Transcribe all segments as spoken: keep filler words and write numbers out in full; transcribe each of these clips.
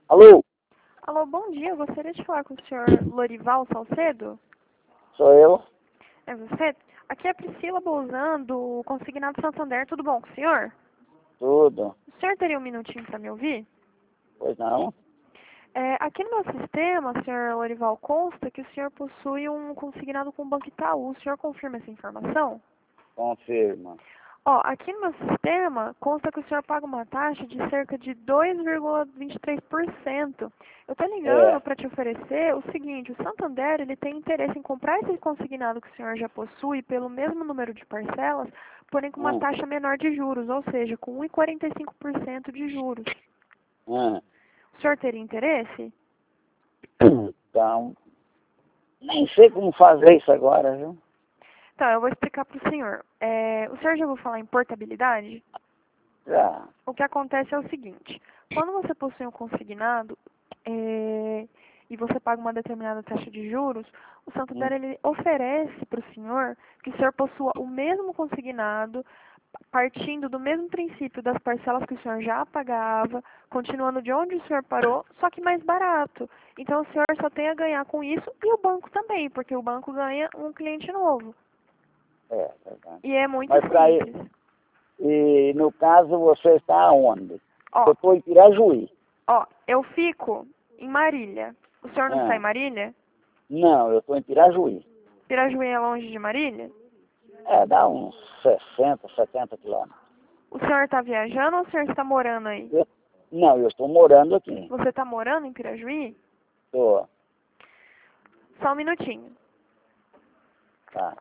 Alô, Alô, bom dia. Eu gostaria de falar com o senhor Lorival Salcedo. sou eu? É você? Aqui é a Priscila Bolzan, do Consignado Santander. Tudo bom com o senhor? Tudo. O senhor teria um minutinho para me ouvir? Pois não? É, aqui no meu sistema, senhor Lorival, consta que o senhor possui um consignado com o Banco Itaú. O senhor confirma essa informação? Confirma. Ó, aqui no meu sistema, consta que o senhor paga uma taxa de cerca de dois vírgula vinte e três por cento. Eu tô ligando É. para te oferecer o seguinte: o Santander, ele tem interesse em comprar esse consignado que o senhor já possui pelo mesmo número de parcelas, porém com uma Hum, taxa menor de juros, ou seja, com um vírgula quarenta e cinco por cento de juros. hum. O senhor teria interesse? Então, nem sei como fazer isso agora, viu? Então, eu vou explicar para o senhor. É, o senhor já ouviu falar em portabilidade? Já. O que acontece é o seguinte: quando você possui um consignado é, e você paga uma determinada taxa de juros, o Hum, Santander ele oferece para o senhor que o senhor possua o mesmo consignado, partindo do mesmo princípio das parcelas que o senhor já pagava, continuando de onde o senhor parou, só que mais barato. Então o senhor só tem a ganhar com isso e o banco também, porque o banco ganha um cliente novo. é, verdade. E é muito Mas para ir, simples. e no caso você está aonde? Ó, Eu estou em Pirajuí. ó, eu fico em Marília. O senhor não está em Ah, Marília? não, eu estou em Pirajuí. Pirajuí é longe de Marília? É, dá uns sessenta, setenta quilômetros. O senhor está viajando ou o senhor está morando aí? Eu- não, eu estou morando aqui. Você está morando em Pirajuí? Estou, Só um minutinho. tá.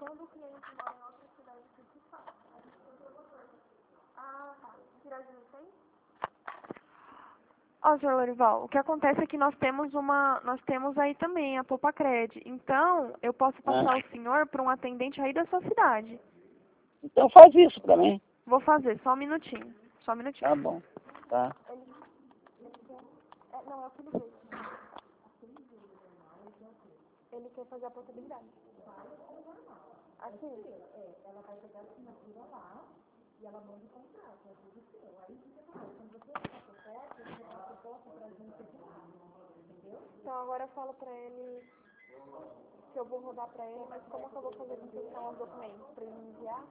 Ó, senhor Lorival, o que acontece é que nós temos uma, nós temos aí também a Popacred. Então, eu posso Ah, passar o senhor para um atendente aí da sua cidade. então faz isso para mim. Vou fazer, só um minutinho. Só um minutinho. Tá bom, tá. É, não, é o filho dele. Ele quer fazer a possibilidade. Aqui. Então agora eu falo pra ele que eu vou rodar pra ele, mas como que eu vou fazer com que são os documentos? Pra ele me enviar?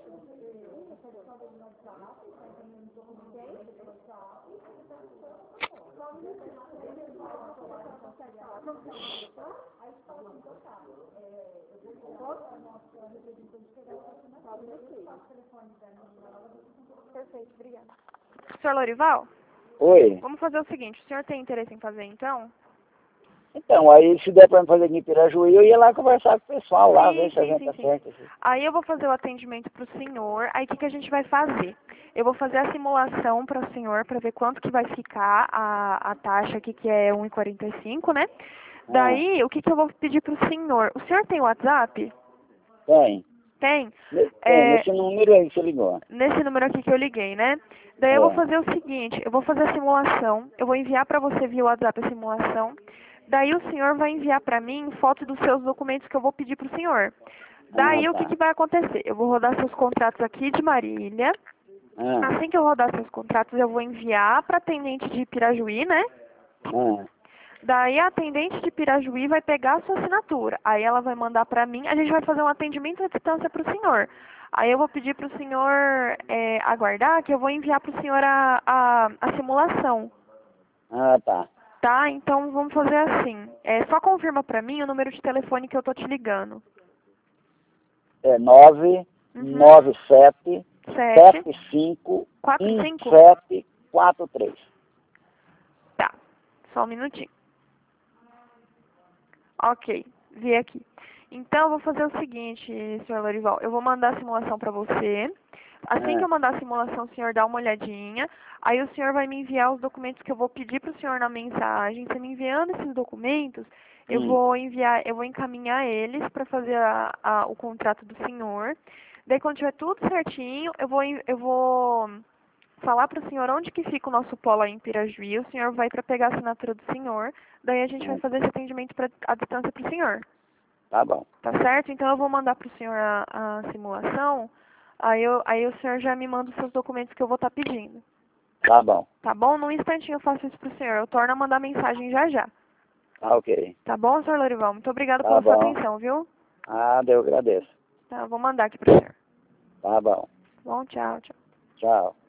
Perfeito, obrigada. Senhor Lorival, Oi. vamos fazer o seguinte, o senhor tem interesse em fazer então? Então, aí se der para me fazer aqui em Pirajuí, eu ia lá conversar com o pessoal lá, ver Sim, se a sim, gente sim, sim. acerta isso. Aí eu vou fazer o atendimento para o senhor. Aí o que, que a gente vai fazer? Eu vou fazer a simulação para o senhor para ver quanto que vai ficar a, a taxa aqui, que é um vírgula quarenta e cinco, né? Ah, Daí, o que, que eu vou pedir para o senhor? O senhor tem WhatsApp? tem. Tem? Ne- Tem, É, nesse número aí que você ligou. nesse número aqui que eu liguei, né? Daí eu vou É. fazer o seguinte, eu vou fazer a simulação, eu vou enviar para você via WhatsApp a simulação. Daí o senhor vai enviar para mim foto dos seus documentos que eu vou pedir para o senhor. Ah, Daí o que, tá. que vai acontecer? Eu vou rodar seus contratos aqui de Marília. Ah, Assim que eu rodar seus contratos, eu vou enviar para atendente de Pirajuí, né? ah, Daí a atendente de Pirajuí vai pegar a sua assinatura. Aí ela vai mandar para mim, a gente vai fazer um atendimento à distância para o senhor. Aí eu vou pedir para o senhor é, aguardar, que eu vou enviar para o senhor a, a, a simulação. ah, tá. Tá? Então vamos fazer assim. É, só confirma para mim o número de telefone que eu tô te ligando. É nove Uhum. nove sete Sete, sete cinco quatro, um cinco. sete quatro três. Tá. Só um minutinho. Ok, vi aqui. Então, eu vou fazer o seguinte, senhor Lorival. Eu vou mandar a simulação para você. Assim que Ah, eu mandar a simulação, o senhor dá uma olhadinha. Aí o senhor vai me enviar os documentos que eu vou pedir para o senhor na mensagem. Você me enviando esses documentos, eu hum, vou enviar, eu vou encaminhar eles para fazer a- a- o contrato do senhor. Daí, quando tiver tudo certinho, eu vou, en- eu vou falar para o senhor onde que fica o nosso polo aí em Pirajuí. O senhor vai para pegar a assinatura do senhor. Daí a gente vai ah, fazer esse atendimento pra, à distância para o senhor. tá bom. Tá certo? Então eu vou mandar para o senhor a, a simulação. Aí, eu, aí o senhor já me manda os seus documentos que eu vou estar pedindo. Tá bom. Tá bom? Num instantinho eu faço isso pro senhor. Eu torno a mandar mensagem já já. Tá ok. Tá bom, senhor Lorival? Muito obrigada Tá pela sua bom. atenção, viu? Ah, eu agradeço. Tá, eu vou mandar aqui pro senhor. Tá bom. Bom, tchau, tchau. Tchau.